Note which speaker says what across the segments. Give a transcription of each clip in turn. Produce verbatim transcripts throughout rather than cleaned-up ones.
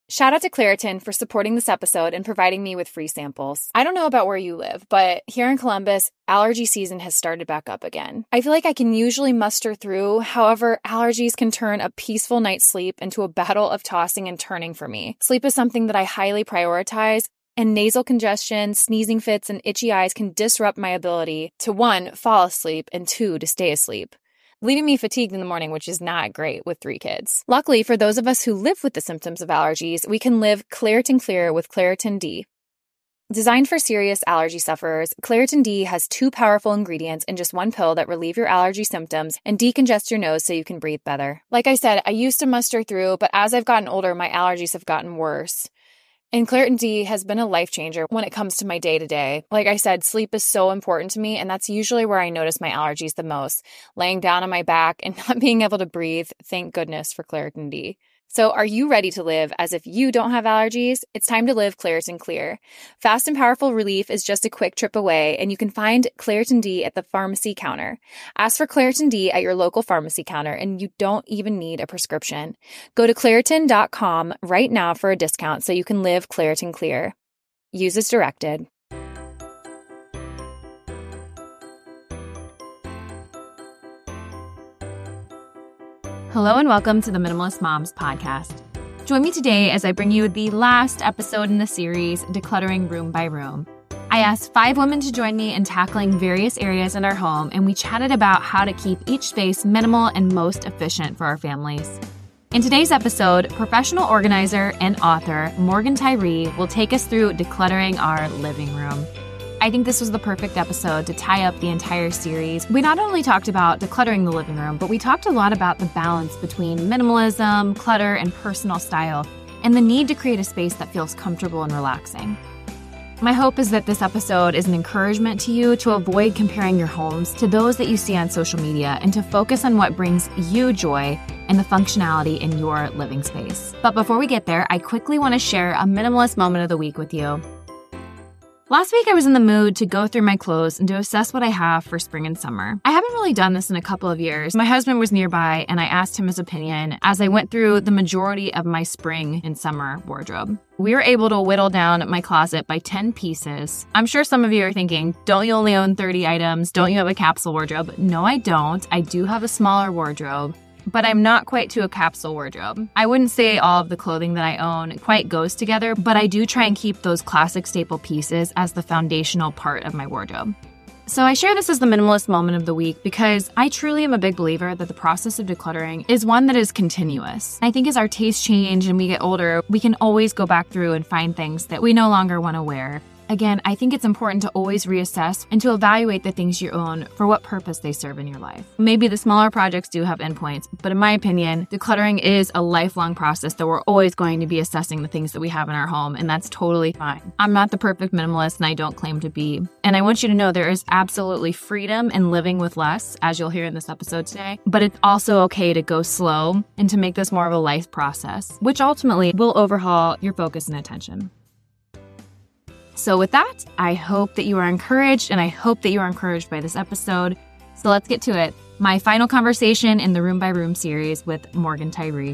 Speaker 1: Shout out to Claritin for supporting this episode and providing me with free samples. I don't know about where you live, but here in Columbus, allergy season has started back up again. I feel like I can usually muster through. However, allergies can turn a peaceful night's sleep into a battle of tossing and turning for me. Sleep is something that I highly prioritize, and nasal congestion, sneezing fits, and itchy eyes can disrupt my ability to, one, fall asleep, and two, to stay asleep, leaving me fatigued in the morning, which is not great with three kids. Luckily, for those of us who live with the symptoms of allergies, we can live Claritin Clear with Claritin D. Designed for serious allergy sufferers, Claritin D has two powerful ingredients in just one pill that relieve your allergy symptoms and decongest your nose so you can breathe better. Like I said, I used to muster through, but as I've gotten older, my allergies have gotten worse. And Claritin D has been a life changer when it comes to my day-to-day. Like I said, sleep is so important to me, and that's usually where I notice my allergies the most. Laying down on my back and not being able to breathe, thank goodness for Claritin D. So are you ready to live as if you don't have allergies? It's time to live Claritin Clear. Fast and powerful relief is just a quick trip away, and you can find Claritin D at the pharmacy counter. Ask for Claritin D at your local pharmacy counter, and you don't even need a prescription. Go to Claritin dot com right now for a discount so you can live Claritin Clear. Use as directed. Hello and welcome to the Minimalist Moms podcast. Join me today as I bring you the last episode in the series, Decluttering Room by Room. I asked five women to join me in tackling various areas in our home, and we chatted about how to keep each space minimal and most efficient for our families. In today's episode, professional organizer and author Morgan Tyree will take us through decluttering our living room. I think this was the perfect episode to tie up the entire series. We not only talked about decluttering the living room, but we talked a lot about the balance between minimalism, clutter, and personal style, and the need to create a space that feels comfortable and relaxing. My hope is that this episode is an encouragement to you to avoid comparing your homes to those that you see on social media and to focus on what brings you joy and the functionality in your living space. But before we get there, I quickly want to share a minimalist moment of the week with you. Last week, I was in the mood to go through my clothes and to assess what I have for spring and summer. I haven't really done this in a couple of years. My husband was nearby, and I asked him his opinion as I went through the majority of my spring and summer wardrobe. We were able to whittle down my closet by ten pieces. I'm sure some of you are thinking, don't you only own thirty items? Don't you have a capsule wardrobe? No, I don't. I do have a smaller wardrobe, but I'm not quite to a capsule wardrobe. I wouldn't say all of the clothing that I own quite goes together, but I do try and keep those classic staple pieces as the foundational part of my wardrobe. So I share this as the minimalist moment of the week because I truly am a big believer that the process of decluttering is one that is continuous. I think as our tastes change and we get older, we can always go back through and find things that we no longer want to wear. Again, I think it's important to always reassess and to evaluate the things you own for what purpose they serve in your life. Maybe the smaller projects do have endpoints, but in my opinion, decluttering is a lifelong process that we're always going to be assessing the things that we have in our home, and that's totally fine. I'm not the perfect minimalist, and I don't claim to be. And I want you to know there is absolutely freedom in living with less, as you'll hear in this episode today, but it's also okay to go slow and to make this more of a life process, which ultimately will overhaul your focus and attention. So with that, I hope that you are encouraged, and I hope that you are encouraged by this episode. So let's get to it. My final conversation in the Room by Room series with Morgan Tyree.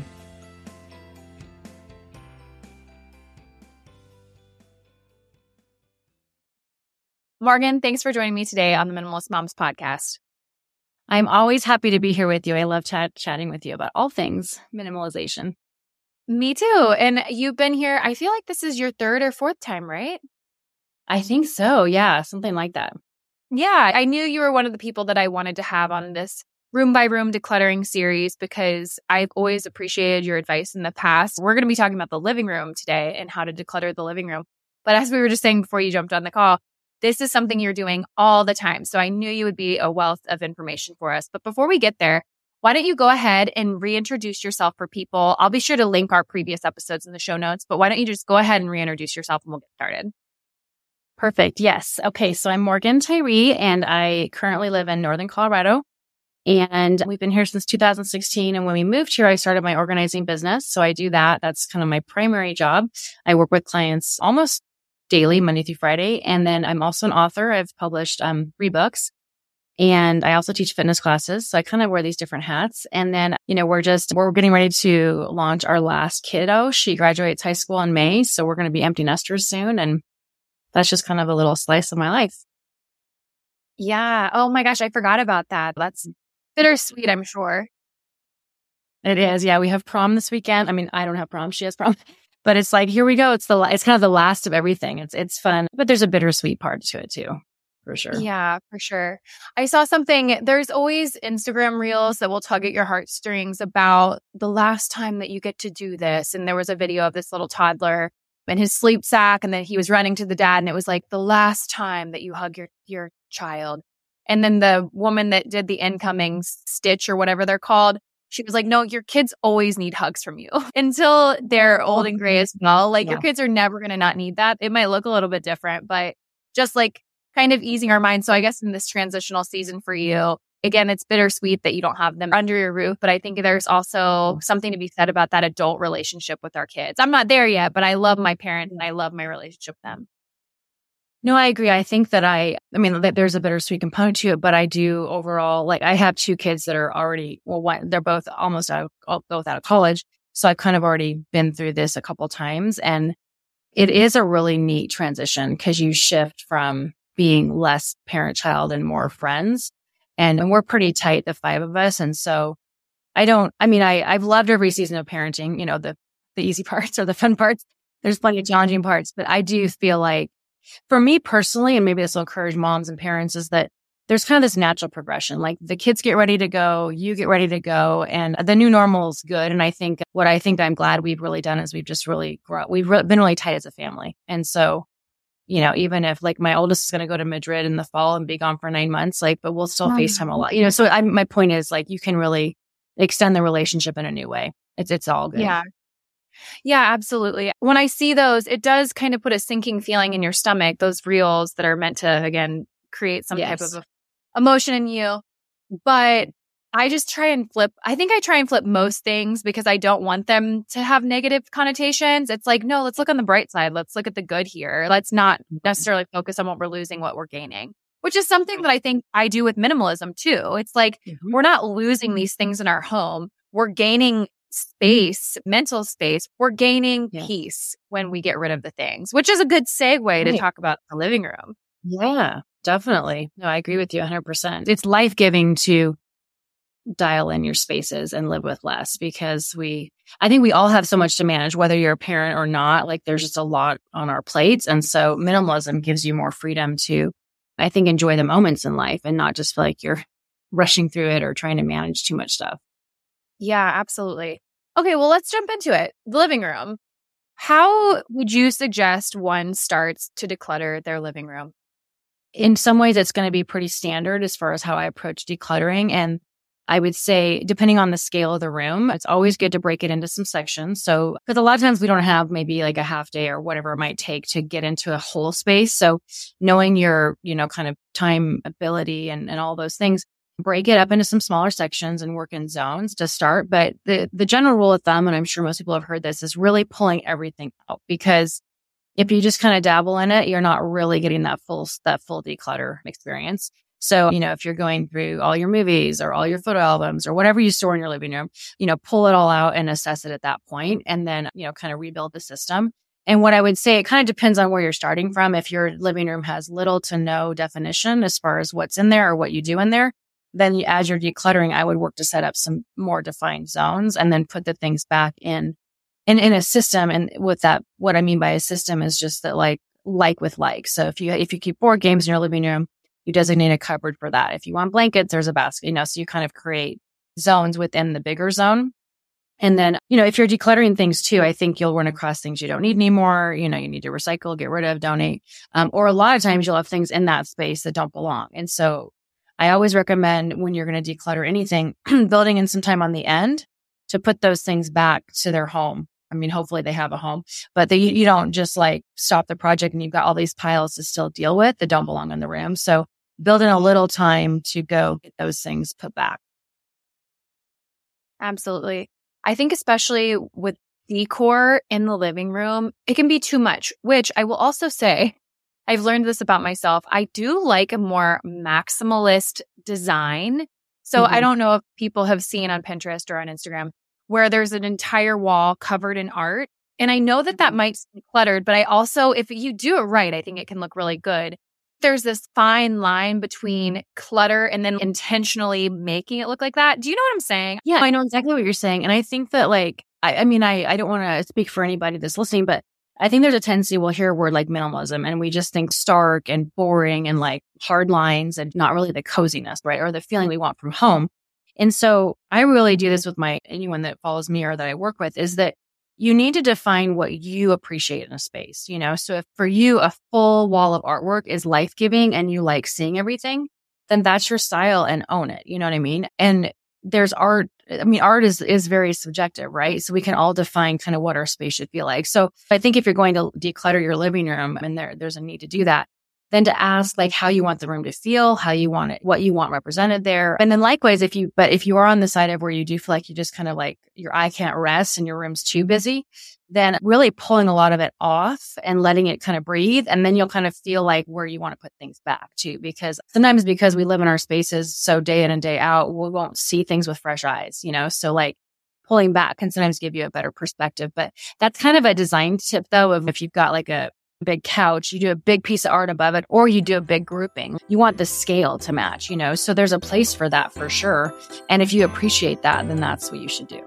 Speaker 1: Morgan, thanks for joining me today on the Minimalist Moms podcast.
Speaker 2: I'm always happy to be here with you. I love chat- chatting with you about all things minimalization.
Speaker 1: Me too. And you've been here, I feel like this is your third or fourth time, right?
Speaker 2: I think so. Yeah, something like that.
Speaker 1: Yeah, I knew you were one of the people that I wanted to have on this Room by Room decluttering series because I've always appreciated your advice in the past. We're going to be talking about the living room today and how to declutter the living room. But as we were just saying before you jumped on the call, this is something you're doing all the time. So I knew you would be a wealth of information for us. But before we get there, why don't you go ahead and reintroduce yourself for people? I'll be sure to link our previous episodes in the show notes, but why don't you just go ahead and reintroduce yourself and we'll get started.
Speaker 2: Perfect. Yes. Okay. So I'm Morgan Tyree, and I currently live in Northern Colorado. And we've been here since two thousand sixteen. And when we moved here, I started my organizing business. So I do that. That's kind of my primary job. I work with clients almost daily, Monday through Friday. And then I'm also an author. I've published um, three books. And I also teach fitness classes. So I kind of wear these different hats. And then, you know, we're just, we're getting ready to launch our last kiddo. She graduates high school in May. So we're going to be empty nesters soon. And that's just kind of a little slice of my life.
Speaker 1: Yeah. Oh my gosh. I forgot about that. That's bittersweet, I'm sure.
Speaker 2: It is. Yeah. We have prom this weekend. I mean, I don't have prom. She has prom. But it's like, here we go. It's the, it's kind of the last of everything. It's, it's fun, but there's a bittersweet part to it too. For sure.
Speaker 1: Yeah, for sure. I saw something. There's always Instagram reels that will tug at your heartstrings about the last time that you get to do this. And there was a video of this little toddler in his sleep sack, and then he was running to the dad, and it was like the last time that you hug your your child. And then the woman that did the incoming stitch or whatever they're called, she was like, no, your kids always need hugs from you until they're old and gray as well. Like yeah. Your kids are never going to not need that. It might look a little bit different, but just like kind of easing our minds. So I guess in this transitional season for you, again, it's bittersweet that you don't have them under your roof, but I think there's also something to be said about that adult relationship with our kids. I'm not there yet, but I love my parents and I love my relationship with them.
Speaker 2: No, I agree. I think that I, I mean, there's a bittersweet component to it, but I do overall, like I have two kids that are already, well, one, they're both almost out of, both out of college. So I've kind of already been through this a couple times, and it is a really neat transition because you shift from being less parent-child and more friends. And, and we're pretty tight, the five of us. And so I don't, I mean, I, I've loved every season of parenting, you know, the, the easy parts or the fun parts. There's plenty of challenging parts, but I do feel like for me personally, and maybe this will encourage moms and parents, is that there's kind of this natural progression. Like the kids get ready to go, you get ready to go, and the new normal is good. And I think what I think I'm glad we've really done is we've just really grown. We've re- been really tight as a family. And so, you know, even if like my oldest is going to go to Madrid in the fall and be gone for nine months, like, but we'll still FaceTime a lot, you know, so I, my point is like, you can really extend the relationship in a new way. It's, it's all good.
Speaker 1: Yeah. Yeah, absolutely. When I see those, it does kind of put a sinking feeling in your stomach, those reels that are meant to, again, create some yes. type of emotion in you. But I just try and flip. I think I try and flip most things because I don't want them to have negative connotations. It's like, no, let's look on the bright side. Let's look at the good here. Let's not necessarily focus on what we're losing, what we're gaining, which is something that I think I do with minimalism too. It's like, mm-hmm. we're not losing these things in our home. We're gaining space, mental space. We're gaining yeah. peace when we get rid of the things, which is a good segue right. to talk about the living room.
Speaker 2: Yeah, definitely. No, I agree with you one hundred percent. It's life-giving to dial in your spaces and live with less, because we, I think we all have so much to manage, whether you're a parent or not. Like there's just a lot on our plates. And so minimalism gives you more freedom to, I think, enjoy the moments in life and not just feel like you're rushing through it or trying to manage too much stuff.
Speaker 1: Yeah, absolutely. Okay, well, let's jump into it. The living room. How would you suggest one starts to declutter their living room?
Speaker 2: In some ways, it's going to be pretty standard as far as how I approach decluttering. And I would say, depending on the scale of the room, it's always good to break it into some sections. So, because a lot of times we don't have maybe like a half day or whatever it might take to get into a whole space. So knowing your, you know, kind of time ability and, and all those things, break it up into some smaller sections and work in zones to start. But the, the general rule of thumb, and I'm sure most people have heard this, is really pulling everything out, because if you just kind of dabble in it, you're not really getting that full, that full declutter experience. So, you know, if you're going through all your movies or all your photo albums or whatever you store in your living room, you know, pull it all out and assess it at that point, and then, you know, kind of rebuild the system. And what I would say, it kind of depends on where you're starting from. If your living room has little to no definition as far as what's in there or what you do in there, then you, as you're decluttering, I would work to set up some more defined zones and then put the things back in, in, in a system. And with that, what I mean by a system is just that like, like with like. So if you, if you keep board games in your living room, you designate a cupboard for that. If you want blankets, there's a basket, you know, so you kind of create zones within the bigger zone. And then, you know, if you're decluttering things too, I think you'll run across things you don't need anymore. You know, you need to recycle, get rid of, donate. Um, or a lot of times you'll have things in that space that don't belong. And so I always recommend when you're going to declutter anything, building in some time on the end to put those things back to their home. I mean, hopefully they have a home, but they, you don't just like stop the project and you've got all these piles to still deal with that don't belong in the room. So build in a little time to go get those things put back.
Speaker 1: Absolutely. I think especially with decor in the living room, it can be too much, which I will also say, I've learned this about myself. I do like a more maximalist design. So mm-hmm. I don't know if people have seen on Pinterest or on Instagram where there's an entire wall covered in art. And I know that that might be cluttered, but I also, if you do it right, I think it can look really good. There's this fine line between clutter and then intentionally making it look like that. Do you know what I'm saying?
Speaker 2: Yeah, I know exactly what you're saying. And I think that like, I, I mean, I, I don't want to speak for anybody that's listening, but I think there's a tendency we'll hear a word like minimalism and we just think stark and boring and like hard lines and not really the coziness, right? Or the feeling we want from home. And so I really do this with my, anyone that follows me or that I work with is that you need to define what you appreciate in a space, you know? So if for you, a full wall of artwork is life-giving and you like seeing everything, then that's your style and own it. You know what I mean? And there's art. I mean, art is, is very subjective, right? So we can all define kind of what our space should feel like. So I think if you're going to declutter your living room and there, there's a need to do that, then to ask like how you want the room to feel, how you want it, what you want represented there. And then likewise, if you, but if you are on the side of where you do feel like you just kind of like your eye can't rest and your room's too busy, then really pulling a lot of it off and letting it kind of breathe. And then you'll kind of feel like where you want to put things back too, because sometimes because we live in our spaces so day in and day out, we won't see things with fresh eyes, you know? So like pulling back can sometimes give you a better perspective, but that's kind of a design tip though, of if you've got like a big couch, you do a big piece of art above it, or you do a big grouping. You want the scale to match, you know? So there's a place for that for sure. And if you appreciate that, then that's what you should do.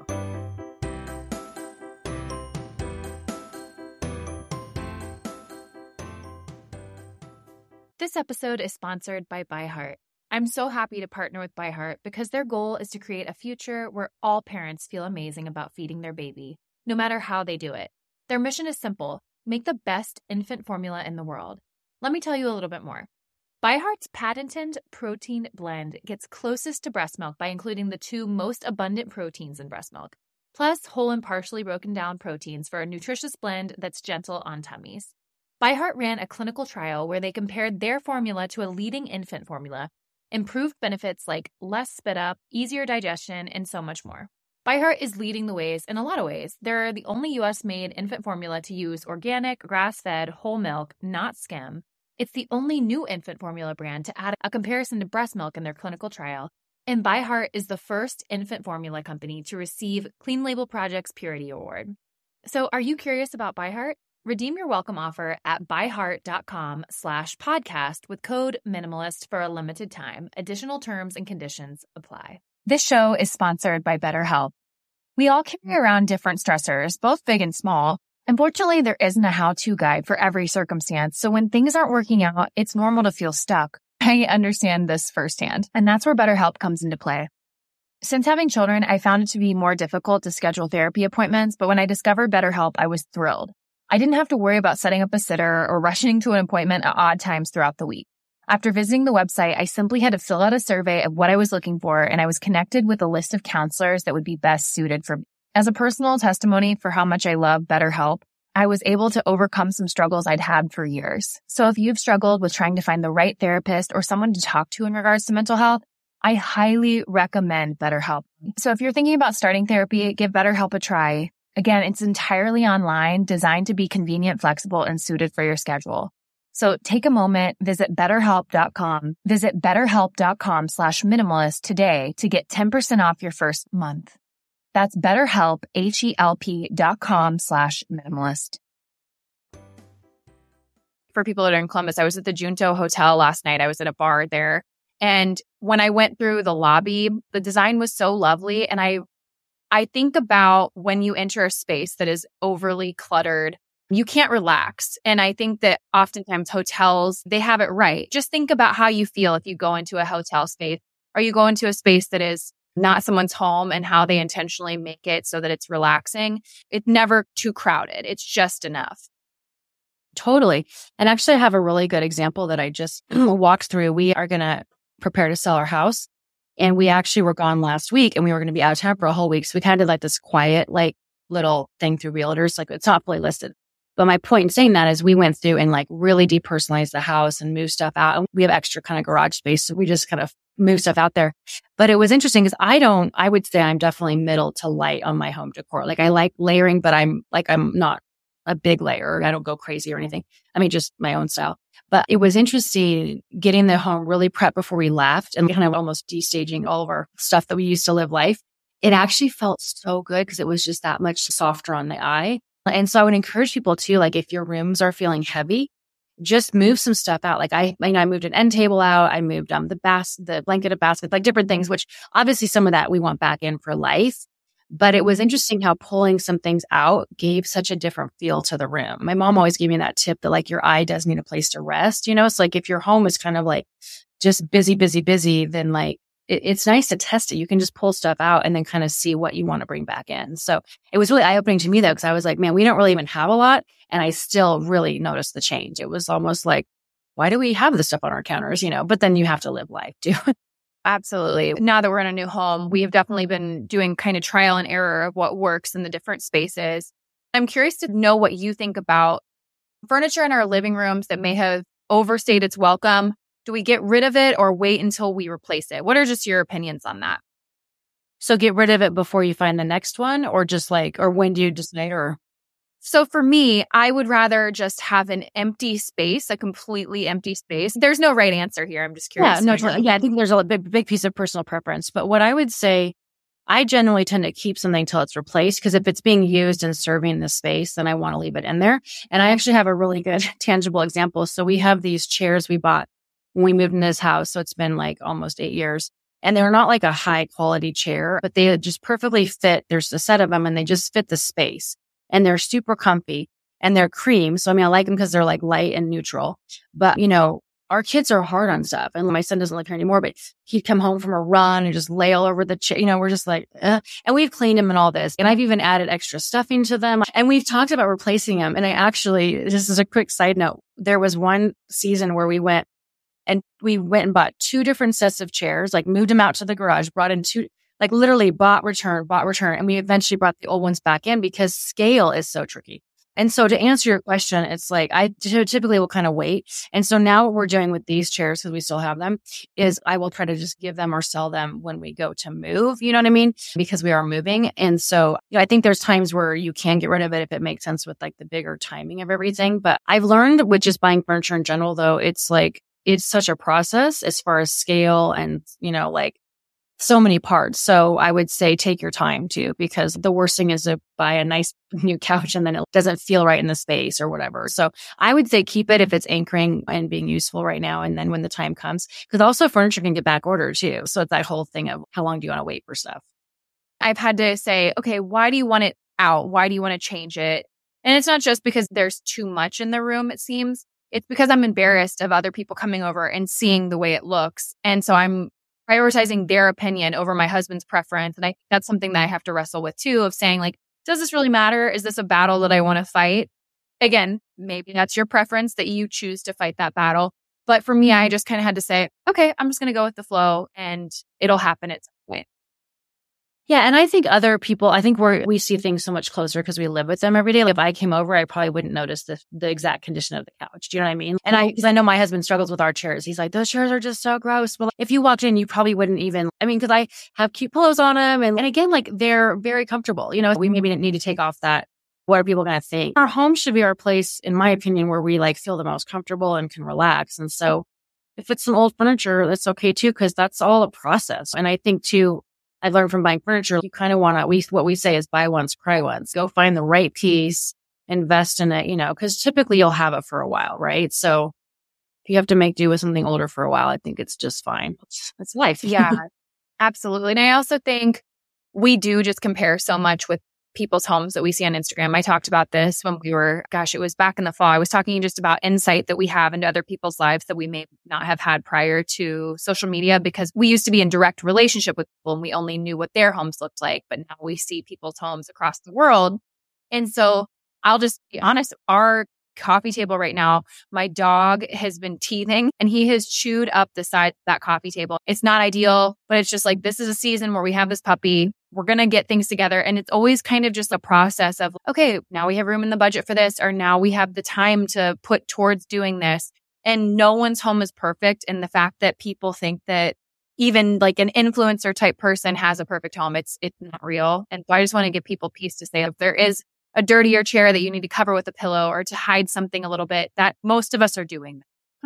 Speaker 1: This episode is sponsored by ByHeart. I'm so happy to partner with ByHeart because their goal is to create a future where all parents feel amazing about feeding their baby, no matter how they do it. Their mission is simple: make the best infant formula in the world. Let me tell you a little bit more. ByHeart's patented protein blend gets closest to breast milk by including the two most abundant proteins in breast milk, plus whole and partially broken down proteins for a nutritious blend that's gentle on tummies. ByHeart ran a clinical trial where they compared their formula to a leading infant formula, improved benefits like less spit up, easier digestion, and so much more. ByHeart is leading the ways in a lot of ways. They're the only U S-made infant formula to use organic, grass-fed, whole milk, not skim. It's the only new infant formula brand to add a comparison to breast milk in their clinical trial. And ByHeart is the first infant formula company to receive Clean Label Project's Purity Award. So are you curious about ByHeart? Redeem your welcome offer at byheart.com slash podcast with code minimalist for a limited time. Additional terms and conditions apply. This show is sponsored by BetterHelp. We all carry around different stressors, both big and small. Unfortunately, there isn't a how-to guide for every circumstance, so when things aren't working out, it's normal to feel stuck. I understand this firsthand, and that's where BetterHelp comes into play. Since having children, I found it to be more difficult to schedule therapy appointments, but when I discovered BetterHelp, I was thrilled. I didn't have to worry about setting up a sitter or rushing to an appointment at odd times throughout the week. After visiting the website, I simply had to fill out a survey of what I was looking for, and I was connected with a list of counselors that would be best suited for me. As a personal testimony for how much I love BetterHelp, I was able to overcome some struggles I'd had for years. So if you've struggled with trying to find the right therapist or someone to talk to in regards to mental health, I highly recommend BetterHelp. So if you're thinking about starting therapy, give BetterHelp a try. Again, it's entirely online, designed to be convenient, flexible, and suited for your schedule. So take a moment, visit betterhelp dot com, visit betterhelp.com slash minimalist today to get ten percent off your first month. That's betterhelp, H-E-L-P dot com slash minimalist. For people that are in Columbus, I was at the Junto Hotel last night. I was at a bar there. And when I went through the lobby, the design was so lovely. And I I think about when you enter a space that is overly cluttered, you can't relax. And I think that oftentimes hotels, they have it right. Just think about how you feel if you go into a hotel space, or you go into a space that is not someone's home, and how they intentionally make it so that it's relaxing. It's never too crowded. It's just enough.
Speaker 2: Totally. And actually, I have a really good example that I just walked through. We are going to prepare to sell our house. And we actually were gone last week, and we were going to be out of town for a whole week. So we kind of did like this quiet, like little thing through realtors. Like it's not fully listed. But my point in saying that is we went through and like really depersonalized the house and moved stuff out. And we have extra kind of garage space. So we just kind of moved stuff out there. But it was interesting because I don't, I would say I'm definitely middle to light on my home decor. Like I like layering, but I'm like, I'm not a big layer. I don't go crazy or anything. I mean, just my own style. But it was interesting getting the home really prepped before we left and kind of almost destaging all of our stuff that we used to live life. It actually felt so good because it was just that much softer on the eye. And so I would encourage people too, like if your rooms are feeling heavy, just move some stuff out. Like I, you know, I moved an end table out. I moved um the bas- the blanketed basket, like different things, which obviously some of that we want back in for life. But it was interesting how pulling some things out gave such a different feel to the room. My mom always gave me that tip that like your eye does need a place to rest. You know, it's like if your home is kind of like just busy, busy, busy, then like it, it's nice to test it. You can just pull stuff out and then kind of see what you want to bring back in. So it was really eye-opening to me though, because I was like, man, we don't really even have a lot. And I still really noticed the change. It was almost like, why do we have this stuff on our counters? You know, but then you have to live life too.
Speaker 1: Absolutely. Now that we're in a new home, we have definitely been doing kind of trial and error of what works in the different spaces. I'm curious to know what you think about furniture in our living rooms that may have overstayed its welcome. Do we get rid of it or wait until we replace it? What are just your opinions on that?
Speaker 2: So get rid of it before you find the next one, or just like, or when do you decide? Or
Speaker 1: So for me, I would rather just have an empty space, a completely empty space. There's no right answer here. I'm just curious.
Speaker 2: Yeah, no, totally. Yeah, I think there's a big, big piece of personal preference. But what I would say, I generally tend to keep something till it's replaced, because if it's being used and serving the space, then I want to leave it in there. And I actually have a really good tangible example. So we have these chairs we bought when we moved in this house. So it's been like almost eight years. And they're not like a high quality chair, but they just perfectly fit. There's a set of them and they just fit the space. And they're super comfy and they're cream. So I mean, I like them because they're like light and neutral. But, you know, our kids are hard on stuff. And my son doesn't live here anymore, but he'd come home from a run and just lay all over the chair. You know, we're just like, eh. And we've cleaned them and all this. And I've even added extra stuffing to them. And we've talked about replacing them. And I actually, this is a quick side note. There was one season where we went and we went and bought two different sets of chairs, like moved them out to the garage, brought in two, like literally bought, return, bought, return. And we eventually brought the old ones back in because scale is so tricky. And so to answer your question, it's like I t- typically will kind of wait. And so now what we're doing with these chairs, because we still have them, is I will try to just give them or sell them when we go to move. You know what I mean? Because we are moving. And so you know, I think there's times where you can get rid of it if it makes sense with like the bigger timing of everything. But I've learned with just buying furniture in general, though, it's like, it's such a process as far as scale and, you know, like so many parts. So I would say take your time too, because the worst thing is to buy a nice new couch and then it doesn't feel right in the space or whatever. So I would say keep it if it's anchoring and being useful right now. And then when the time comes, because also furniture can get back ordered too. So it's that whole thing of how long do you want to wait for stuff?
Speaker 1: I've had to say, okay, why do you want it out? Why do you want to change it? And it's not just because there's too much in the room, it seems. It's because I'm embarrassed of other people coming over and seeing the way it looks. And so I'm prioritizing their opinion over my husband's preference. And I think that's something that I have to wrestle with too, of saying like, does this really matter? Is this a battle that I want to fight? Again, maybe that's your preference that you choose to fight that battle. But for me, I just kind of had to say, okay, I'm just going to go with the flow and it'll happen at some point.
Speaker 2: Yeah. And I think other people, I think we're, we see things so much closer because we live with them every day. Like if I came over, I probably wouldn't notice the, the exact condition of the couch. Do you know what I mean? And I, because I know my husband struggles with our chairs. He's like, those chairs are just so gross. Well, if you walked in, you probably wouldn't even, I mean, because I have cute pillows on them. And, and again, like they're very comfortable. You know, we maybe need to take off that. What are people going to think? Our home should be our place, in my opinion, where we like feel the most comfortable and can relax. And so if it's some old furniture, that's okay too, because that's all a process. And I think too, I've learned from buying furniture, you kind of want to, we, what we say is buy once, cry once. Go find the right piece, invest in it, you know, because typically you'll have it for a while, right? So if you have to make do with something older for a while, I think it's just fine. It's, it's life.
Speaker 1: Yeah, absolutely. And I also think we do just compare so much with people's homes that we see on Instagram. I talked about this when we were, gosh, it was back in the fall. I was talking just about insight that we have into other people's lives that we may not have had prior to social media, because we used to be in direct relationship with people and we only knew what their homes looked like. But now we see people's homes across the world. And so I'll just be honest, our coffee table right now, my dog has been teething and he has chewed up the side of that coffee table. It's not ideal, but it's just like, this is a season where we have this puppy. We're going to get things together. And it's always kind of just a process of, okay, now we have room in the budget for this, or now we have the time to put towards doing this. And no one's home is perfect. And the fact that people think that even like an influencer type person has a perfect home, it's, it's not real. And so I just want to give people peace to say if there is a dirtier chair that you need to cover with a pillow or to hide something a little bit, that most of us are doing.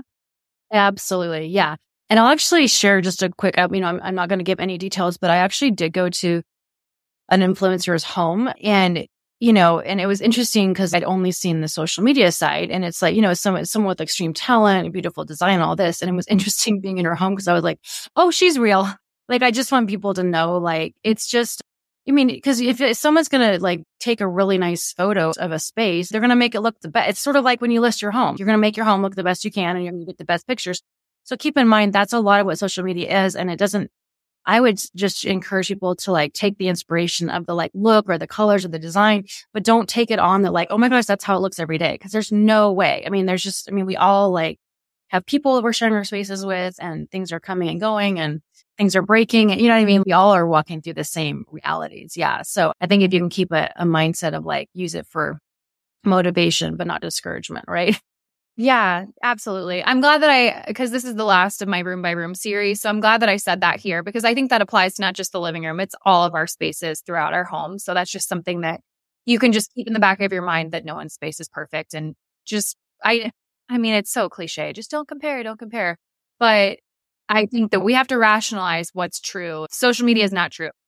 Speaker 2: Absolutely. Yeah. And I'll actually share just a quick, you know, I'm, I'm not going to give any details, but I actually did go to an influencer's home and, you know, and it was interesting because I'd only seen the social media side and it's like, you know, someone, someone with extreme talent, beautiful design, all this. And it was interesting being in her home because I was like, oh, she's real. Like, I just want people to know, like, it's just, I mean, because if, if someone's going to like take a really nice photo of a space, they're going to make it look the best. It's sort of like when you list your home, you're going to make your home look the best you can and you're going to get the best pictures. So keep in mind, that's a lot of what social media is. And it doesn't, I would just encourage people to like take the inspiration of the like look or the colors or the design, but don't take it on that like, oh my gosh, that's how it looks every day. Cause there's no way. I mean, there's just, I mean, we all like have people that we're sharing our spaces with and things are coming and going and things are breaking. And you know what I mean? We all are walking through the same realities. Yeah. So I think if you can keep a, a mindset of like, use it for motivation, but not discouragement, right?
Speaker 1: Yeah, absolutely. I'm glad that I, because this is the last of my room by room series. So I'm glad that I said that here because I think that applies to not just the living room, it's all of our spaces throughout our home. So that's just something that you can just keep in the back of your mind that no one's space is perfect. And just, I, I mean, it's so cliche. Just don't compare, don't compare. But I think that we have to rationalize what's true. Social media is not true.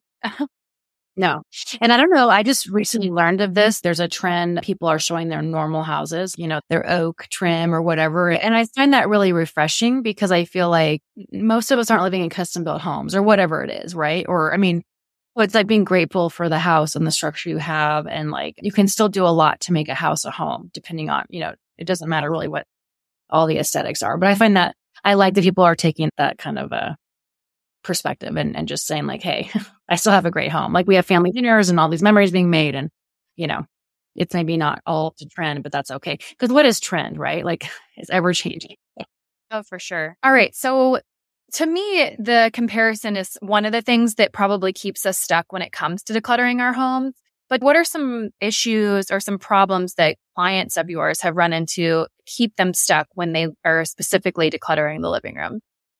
Speaker 2: No. And I don't know. I just recently learned of this. There's a trend. People are showing their normal houses, you know, their oak trim or whatever. And I find that really refreshing because I feel like most of us aren't living in custom built homes or whatever it is, right? Or, I mean, it's like being grateful for the house and the structure you have. And like, you can still do a lot to make a house a home, depending on, you know, it doesn't matter really what all the aesthetics are. But I find that I like that people are taking that kind of a perspective and, and just saying like, hey, I still have a great home. Like we have family dinners and all these memories being made. And, you know, it's maybe not all to trend, but that's okay. Because what is trend, right? Like it's ever changing.
Speaker 1: Oh, for sure. All right. So to me, the comparison is one of the things that probably keeps us stuck when it comes to decluttering our homes. But what are some issues or some problems that clients of yours have run into keep them stuck when they are specifically decluttering the living room?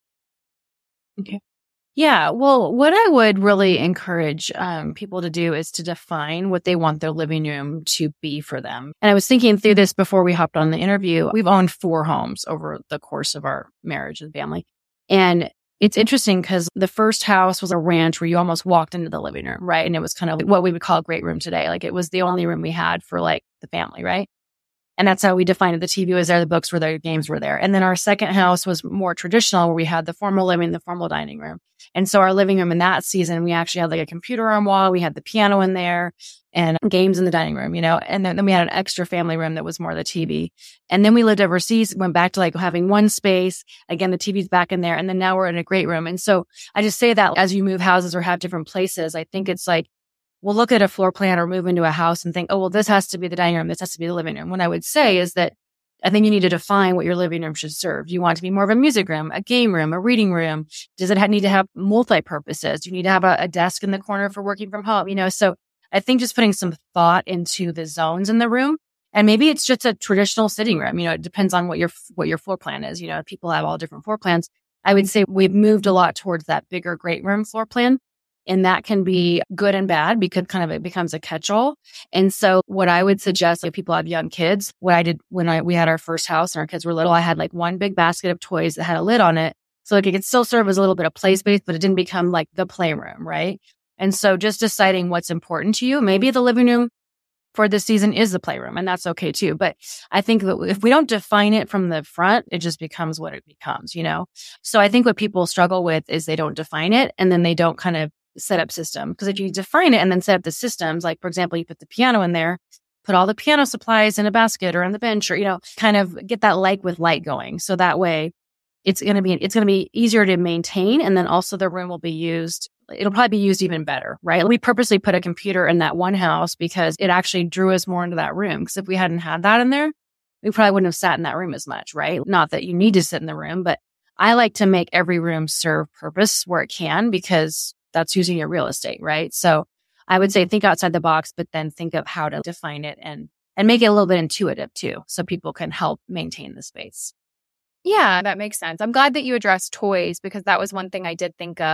Speaker 2: Okay. Yeah. Well, what I would really encourage um, people to do is to define what they want their living room to be for them. And I was thinking through this before we hopped on the interview. We've owned four homes over the course of our marriage and family. And it's interesting because the first house was a ranch where you almost walked into the living room, right? And it was kind of what we would call a great room today. Like it was the only room we had for like the family, right? And that's how we defined it. The T V was there, the books were there, the games were there. And then our second house was more traditional where we had the formal living, the formal dining room. And so our living room in that season, we actually had like a computer on wall. We had the piano in there and games in the dining room, you know, and then, then we had an extra family room that was more the T V. And then we lived overseas, went back to like having one space. Again, the T V's back in there. And then now we're in a great room. And so I just say that as you move houses or have different places, I think it's like, we'll look at a floor plan or move into a house and think, oh, well, this has to be the dining room. This has to be the living room. What I would say is that I think you need to define what your living room should serve. Do you want it to be more of a music room, a game room, a reading room? Does it ha- need to have multi-purposes? Do you need to have a, a desk in the corner for working from home? You know, so I think just putting some thought into the zones in the room. And maybe it's just a traditional sitting room. You know, it depends on what your, what your floor plan is. You know, people have all different floor plans. I would say we've moved a lot towards that bigger great room floor plan. And that can be good and bad because kind of it becomes a catch-all. And so what I would suggest if people have young kids, what I did when I, we had our first house and our kids were little, I had like one big basket of toys that had a lid on it. So like it could still serve as a little bit of play space, but it didn't become like the playroom, right? And so just deciding what's important to you, maybe the living room for this season is the playroom, and that's okay too. But I think that if we don't define it from the front, it just becomes what it becomes, you know? So I think what people struggle with is they don't define it and then they don't kind of set up system. Because if you define it and then set up the systems, like for example, you put the piano in there, put all the piano supplies in a basket or on the bench, or, you know, kind of get that like with light going. So that way it's going to be, it's going to be easier to maintain. And then also the room will be used. It'll probably be used even better, right? We purposely put a computer in that one house because it actually drew us more into that room. Because if we hadn't had that in there, we probably wouldn't have sat in that room as much, right? Not that you need to sit in the room, but I like to make every room serve purpose where it can, because that's using your real estate, right? So I would say think outside the box, but then think of how to define it and and make it a little bit intuitive too, so people can help maintain the space.
Speaker 1: Yeah, that makes sense. I'm glad that you addressed toys because that was one thing I did think of.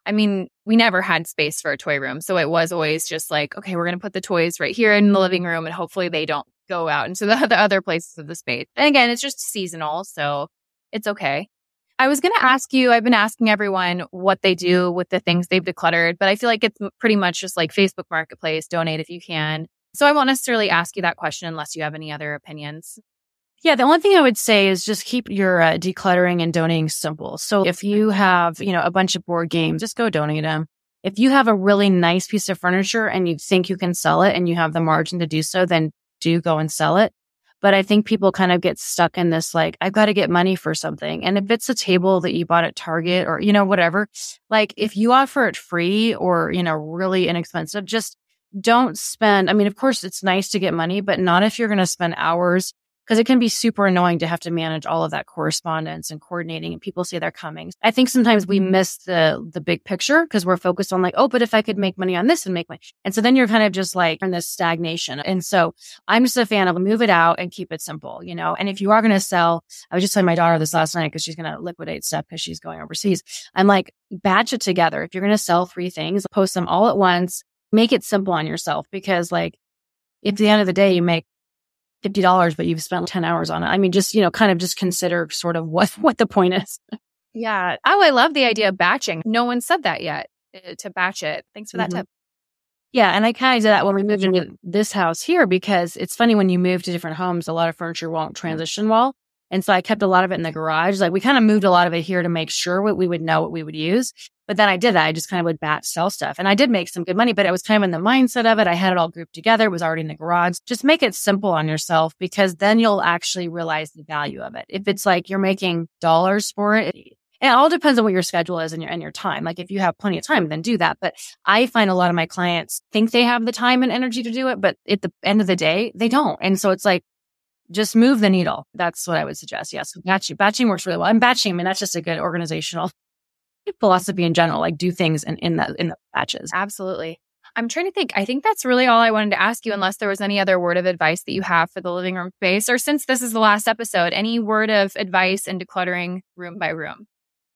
Speaker 1: I mean, we never had space for a toy room. So it was always just like, okay, we're going to put the toys right here in the living room and hopefully they don't go out into the, the other places of the space. And again, it's just seasonal. So it's okay. I was going to ask you, I've been asking everyone what they do with the things they've decluttered, but I feel like it's pretty much just like Facebook Marketplace, donate if you can. So I won't necessarily ask you that question unless you have any other opinions.
Speaker 2: Yeah, the only thing I would say is just keep your uh, decluttering and donating simple. So if you have, you know, a bunch of board games, just go donate them. If you have a really nice piece of furniture and you think you can sell it and you have the margin to do so, then do go and sell it. But I think people kind of get stuck in this, like, I've got to get money for something. And if it's a table that you bought at Target or, you know, whatever, like if you offer it free or, you know, really inexpensive, just don't spend. I mean, of course, it's nice to get money, but not if you're going to spend hours, because it can be super annoying to have to manage all of that correspondence and coordinating and people say they're coming. I think sometimes we miss the the big picture because we're focused on like, oh, but if I could make money on this and make money. And so then you're kind of just like in this stagnation. And so I'm just a fan of move it out and keep it simple, you know? And if you are going to sell, I was just telling my daughter this last night because she's going to liquidate stuff because she's going overseas. I'm like, batch it together. If you're going to sell three things, post them all at once, make it simple on yourself because like if at the end of the day you make fifty dollars, but you've spent ten hours on it. I mean, just, you know, kind of just consider sort of what, what the point is.
Speaker 1: Yeah. Oh, I love the idea of batching. No one said that yet, uh, to batch it. Thanks for that mm-hmm. tip.
Speaker 2: Yeah. And I kind of did that when we moved into this house here because it's funny when you move to different homes, a lot of furniture won't transition well. And so I kept a lot of it in the garage. Like we kind of moved a lot of it here to make sure what we would know what we would use. But then I did that. I just kind of would batch sell stuff. And I did make some good money, but I was kind of in the mindset of it. I had it all grouped together. It was already in the garage. Just make it simple on yourself because then you'll actually realize the value of it. If it's like you're making dollars for it, it all depends on what your schedule is and your, and your time. Like if you have plenty of time, then do that. But I find a lot of my clients think they have the time and energy to do it, but at the end of the day, they don't. And so it's like, just move the needle. That's what I would suggest. Yes. Batching, batching works really well. And batching, I mean, that's just a good organizational philosophy in general, like do things in, in the, in the batches.
Speaker 1: Absolutely. I'm trying to think. I think that's really all I wanted to ask you, unless there was any other word of advice that you have for the living room space, or since this is the last episode, any word of advice in decluttering room by room?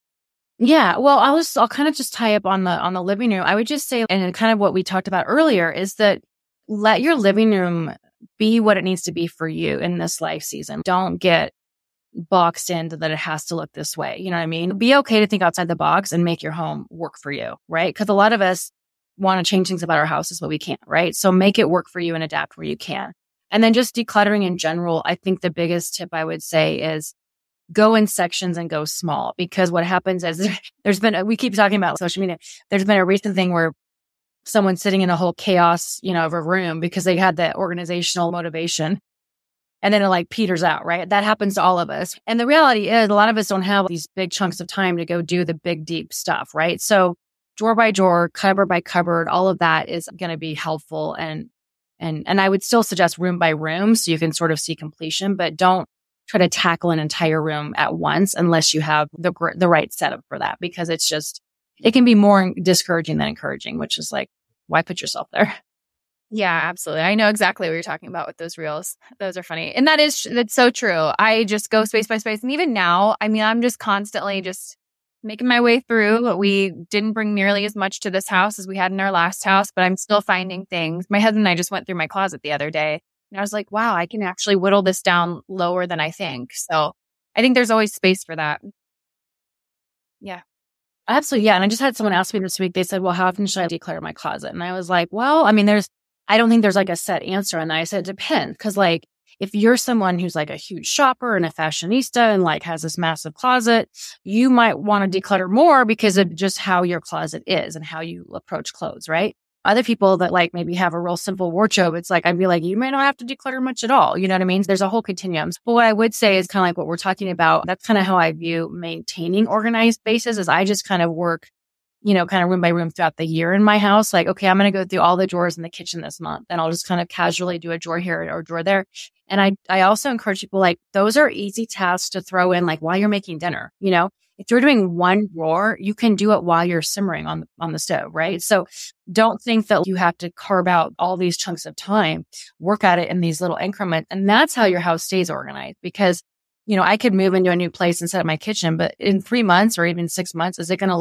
Speaker 2: Yeah. Well, I'll just, I'll kind of just tie up on the, on the living room. I would just say, and kind of what we talked about earlier is that let your living room be what it needs to be for you in this life season. Don't get boxed into that it has to look this way. You know what I mean? Be okay to think outside the box and make your home work for you, right? Because a lot of us want to change things about our houses, but we can't, right? So make it work for you and adapt where you can. And then just decluttering in general, I think the biggest tip I would say is go in sections and go small. Because what happens is there's been, we keep talking about social media. There's been a recent thing where someone's sitting in a whole chaos, you know, of a room because they had the organizational motivation. And then it like peters out, right? That happens to all of us. And the reality is a lot of us don't have these big chunks of time to go do the big, deep stuff, right? So drawer by drawer, cupboard by cupboard, all of that is going to be helpful. And, and, and I would still suggest room by room so you can sort of see completion, but don't try to tackle an entire room at once unless you have the, the right setup for that, because it's just, it can be more discouraging than encouraging, which is like, why put yourself there?
Speaker 1: Yeah, absolutely. I know exactly what you're talking about with those reels. Those are funny. And that is, that's so true. I just go space by space. And even now, I mean, I'm just constantly just making my way through. We didn't bring nearly as much to this house as we had in our last house, but I'm still finding things. My husband and I just went through my closet the other day and I was like, wow, I can actually whittle this down lower than I think. So I think there's always space for that. Yeah.
Speaker 2: Absolutely. Yeah. And I just had someone ask me this week, they said, well, how often should I declutter my closet? And I was like, well, I mean, there's, I don't think there's like a set answer on that. I said, it depends. Cause like, if you're someone who's like a huge shopper and a fashionista and like has this massive closet, you might want to declutter more because of just how your closet is and how you approach clothes, right? Other people that like maybe have a real simple wardrobe, it's like, I'd be like, you may not have to declutter much at all. You know what I mean? There's a whole continuum. But what I would say is kind of like what we're talking about. That's kind of how I view maintaining organized spaces is I just kind of work, you know, kind of room by room throughout the year in my house. Like, okay, I'm going to go through all the drawers in the kitchen this month and I'll just kind of casually do a drawer here or a drawer there. And I, I also encourage people like, those are easy tasks to throw in like while you're making dinner, you know? If you're doing one drawer, you can do it while you're simmering on the, on the stove, right? So don't think that you have to carve out all these chunks of time, work at it in these little increments. And that's how your house stays organized. Because, you know, I could move into a new place and set up my kitchen, but in three months or even six months, is it going to look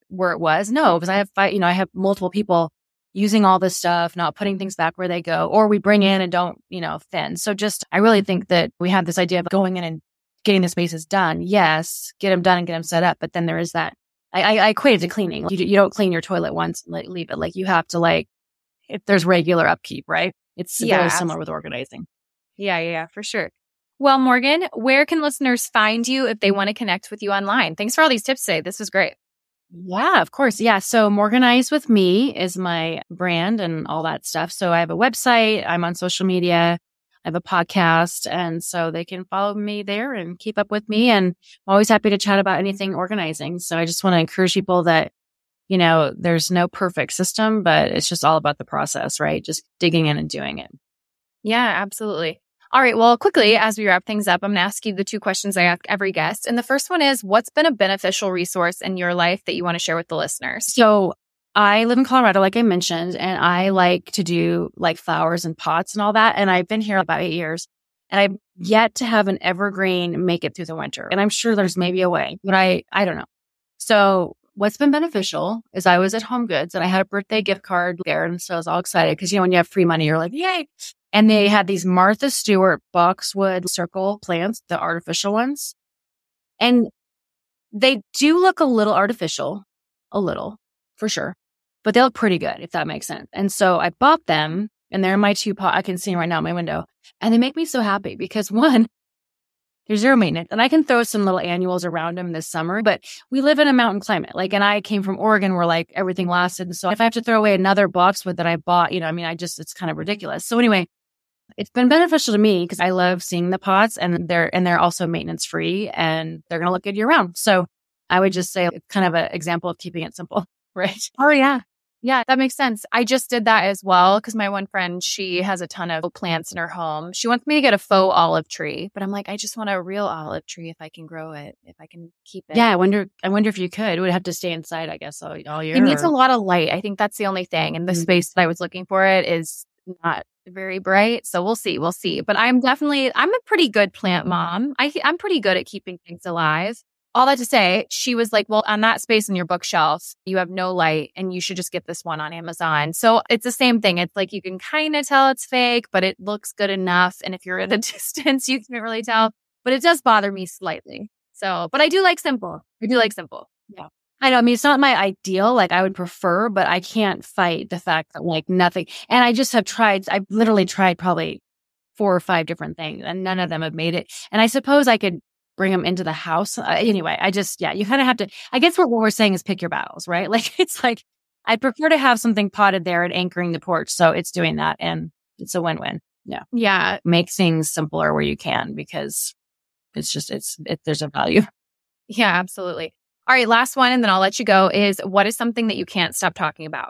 Speaker 2: where it was. No, because I have five, you know, I have multiple people using all this stuff, not putting things back where they go, or we bring in and don't, you know, thin. So just, I really think that we have this idea of going in and getting the spaces done. Yes, get them done and get them set up. But then there is that, I, I, I equate it to cleaning. You, you don't clean your toilet once and like, leave it. Like you have to like, if there's regular upkeep, right? It's
Speaker 1: Yeah,
Speaker 2: very similar with organizing.
Speaker 1: Yeah, yeah, yeah, for sure. Well, Morgan, where can listeners find you if they want to connect with you online? Thanks for all these tips today. This was great.
Speaker 2: Yeah, of course. Yeah. So Morganize with Me is my brand and all that stuff. So I have a website. I'm on social media. I have a podcast. And so they can follow me there and keep up with me. And I'm always happy to chat about anything organizing. So I just want to encourage people that, you know, there's no perfect system, but it's just all about the process, right? Just digging in and doing it.
Speaker 1: Yeah, absolutely. All right. Well, quickly, as we wrap things up, I'm going to ask you the two questions I ask every guest. And the first one is, what's been a beneficial resource in your life that you want to share with the listeners?
Speaker 2: So I live in Colorado, like I mentioned, and I like to do like flowers and pots and all that. And I've been here about eight years and I've yet to have an evergreen make it through the winter. And I'm sure there's maybe a way, but I, I don't know. So what's been beneficial is I was at Home Goods and I had a birthday gift card there. And so I was all excited because, you know, when you have free money, you're like, yay. And they had these Martha Stewart boxwood circle plants, the artificial ones. And they do look a little artificial, a little, for sure. But they look pretty good, if that makes sense. And so I bought them and they're in my two pot. I can see them right now in my window. And they make me so happy because one, there's zero maintenance. And I can throw some little annuals around them this summer, but we live in a mountain climate. Like, and I came from Oregon where like everything lasted. And so if I have to throw away another boxwood that I bought, you know, I mean, I just, it's kind of ridiculous. So anyway, it's been beneficial to me because I love seeing the pots and they're, and they're also maintenance free and they're going to look good year round. So I would just say it's kind of an example of keeping it simple, right?
Speaker 1: Oh, yeah. Yeah, that makes sense. I just did that as well because my one friend, she has a ton of plants in her home. She wants me to get a faux olive tree, but I'm like, I just want a real olive tree if I can grow it, if I can keep it.
Speaker 2: Yeah, I wonder. I wonder if you could. It would have to stay inside, I guess, all, all year.
Speaker 1: It needs
Speaker 2: or...
Speaker 1: a lot of light. I think that's the only thing. And the mm-hmm. space that I was looking for it is not very bright. So we'll see. We'll see. But I'm definitely, I'm a pretty good plant mom. I, I'm pretty good at keeping things alive. All that to say, she was like, well, on that space in your bookshelf, you have no light and you should just get this one on Amazon. So it's the same thing. It's like you can kind of tell it's fake, but it looks good enough. And if you're at a distance, you can't really tell. But it does bother me slightly. So, but I do like simple. I do like simple.
Speaker 2: Yeah. I know. I mean, it's not my ideal. Like I would prefer, but I can't fight the fact that like nothing. And I just have tried, I've literally tried probably four or five different things and none of them have made it. And I suppose I could bring them into the house. Uh, anyway, I just, yeah, you kind of have to, I guess what, what we're saying is pick your battles, right? Like, it's like, I'd prefer to have something potted there and anchoring the porch. So it's doing that and it's a win-win. Yeah.
Speaker 1: Yeah.
Speaker 2: Make things simpler where you can because it's just, it's, it, there's a value.
Speaker 1: Yeah, absolutely. All right. Last one. And then I'll let you go is what is something that you can't stop talking about?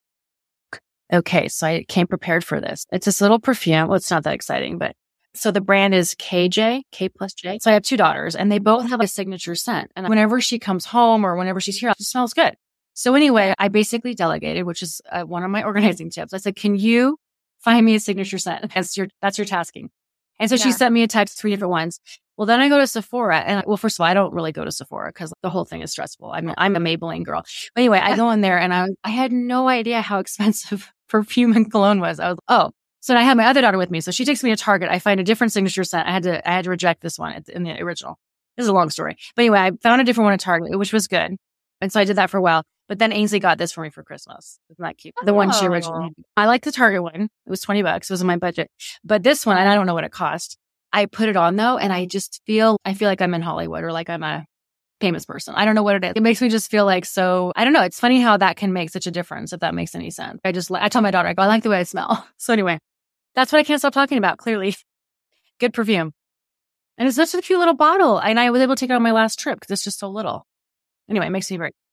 Speaker 2: Okay. So I came prepared for this. It's this little perfume. Well, it's not that exciting, but so the brand is K J, K plus J. So I have two daughters and they both have a signature scent. And whenever she comes home or whenever she's here, it smells good. So anyway, I basically delegated, which is uh, one of my organizing tips. I said, can you find me a signature scent? That's your, that's your tasking. And so yeah. She sent me a text, three different ones. Well, then I go to Sephora and well, first of all, I don't really go to Sephora because the whole thing is stressful. I mean, I'm a Maybelline girl. But anyway, I go in there and I, I had no idea how expensive perfume and cologne was. I was, oh. So I had my other daughter with me. So she takes me to Target. I find a different signature scent. I had to, I had to reject this one in the original. This is a long story. But anyway, I found a different one at Target, which was good. And so I did that for a while. But then Ainsley got this for me for Christmas. Isn't that cute? The oh. one she originally had. I like the Target one. It was twenty bucks. It was in my budget. But this one, and I don't know what it cost. I put it on though. And I just feel, I feel like I'm in Hollywood or like I'm a famous person. I don't know what it is. It makes me just feel like so, I don't know. It's funny how that can make such a difference, if that makes any sense. I just, I tell my daughter, I go, I like the way I smell. So anyway. That's what I can't stop talking about, clearly. Good perfume. And it's such a cute little bottle. And I was able to take it on my last trip because it's just so little. Anyway, it makes me very...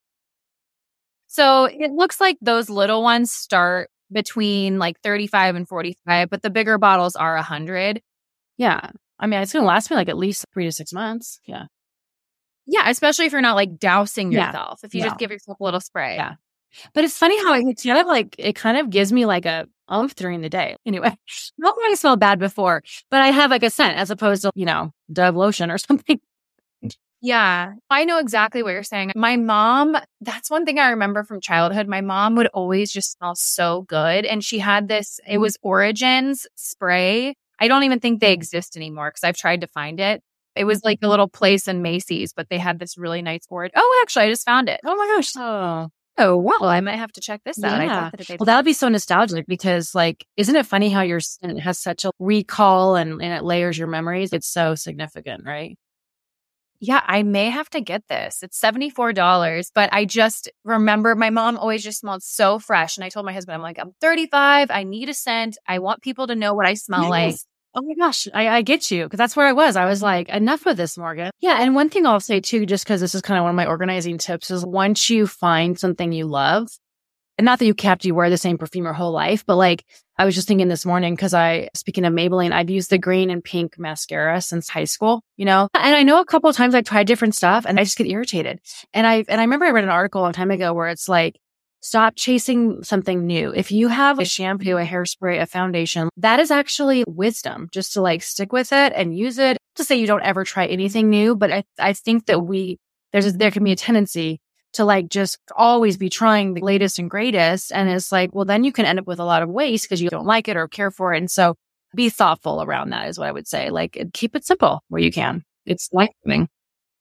Speaker 1: So it looks like those little ones start between like thirty-five and forty-five, but the bigger bottles are one hundred.
Speaker 2: Yeah. I mean, it's going to last me like at least three to six months. Yeah.
Speaker 1: Yeah, especially if you're not like dousing
Speaker 2: yeah.
Speaker 1: yourself. If you
Speaker 2: no.
Speaker 1: just give yourself a little spray.
Speaker 2: Yeah. But it's funny how it kind of like, it kind of gives me like a umph during the day. Anyway, not that I smelled bad before, but I have like a scent as opposed to, you know, Dove lotion or something.
Speaker 1: Yeah, I know exactly what you're saying. My mom, that's one thing I remember from childhood. My mom would always just smell so good. And she had this, it was Origins spray. I don't even think they exist anymore because I've tried to find it. It was like a little place in Macy's, but they had this really nice Origin. Oh, actually, I just found it.
Speaker 2: Oh my gosh. Oh.
Speaker 1: Oh, well, I might have to check this out.
Speaker 2: Yeah.
Speaker 1: I thought that it
Speaker 2: well, that would be so nostalgic because, like, isn't it funny how your scent has such a recall and, and it layers your memories? It's so significant, right?
Speaker 1: Yeah, I may have to get this. It's seventy-four dollars, but I just remember my mom always just smelled so fresh. And I told my husband, I'm like, I'm thirty-five. I need a scent. I want people to know what I smell
Speaker 2: Yes.
Speaker 1: like.
Speaker 2: Oh my gosh, I, I get you because that's where I was. I was like, enough with this, Morgan. Yeah. And one thing I'll say too, just because this is kind of one of my organizing tips is once you find something you love, and not that you have to wear the same perfume your whole life, but like I was just thinking this morning because I, speaking of Maybelline, I've used the green and pink mascara since high school, you know, and I know a couple of times I've tried different stuff and I just get irritated. And I, and I remember I read an article a long time ago where it's like, stop chasing something new. If you have a shampoo, a hairspray, a foundation, that is actually wisdom just to like stick with it and use it. To say you don't ever try anything new, but I, I think that we, there's, a, there can be a tendency to like just always be trying the latest and greatest. And it's like, well, then you can end up with a lot of waste because you don't like it or care for it. And so be thoughtful around that is what I would say. Like keep it simple where you can. It's life-giving.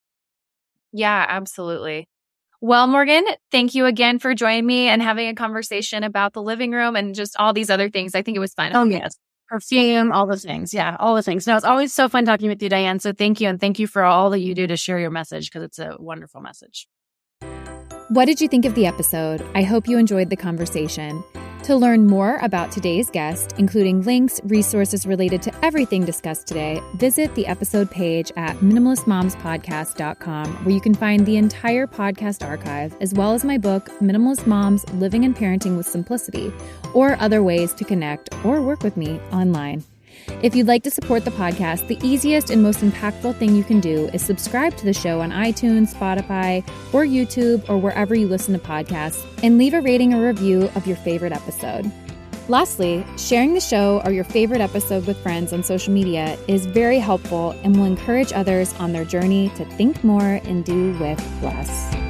Speaker 1: Yeah, absolutely. Well, Morgan, thank you again for joining me and having a conversation about the living room and just all these other things. I think it was fun.
Speaker 2: Oh, yes. Perfume, all the things. Yeah, all the things. No, it's always so fun talking with you, Diane. So thank you. And thank you for all that you do to share your message because it's a wonderful message.
Speaker 1: What did you think of the episode? I hope you enjoyed the conversation. To learn more about today's guest, including links, resources related to everything discussed today, visit the episode page at minimalist moms podcast dot com, where you can find the entire podcast archive, as well as my book, Minimalist Moms, Living and Parenting with Simplicity, or other ways to connect or work with me online. If you'd like to support the podcast, the easiest and most impactful thing you can do is subscribe to the show on iTunes, Spotify, or YouTube, or wherever you listen to podcasts, and leave a rating or review of your favorite episode. Lastly, sharing the show or your favorite episode with friends on social media is very helpful and will encourage others on their journey to think more and do with less.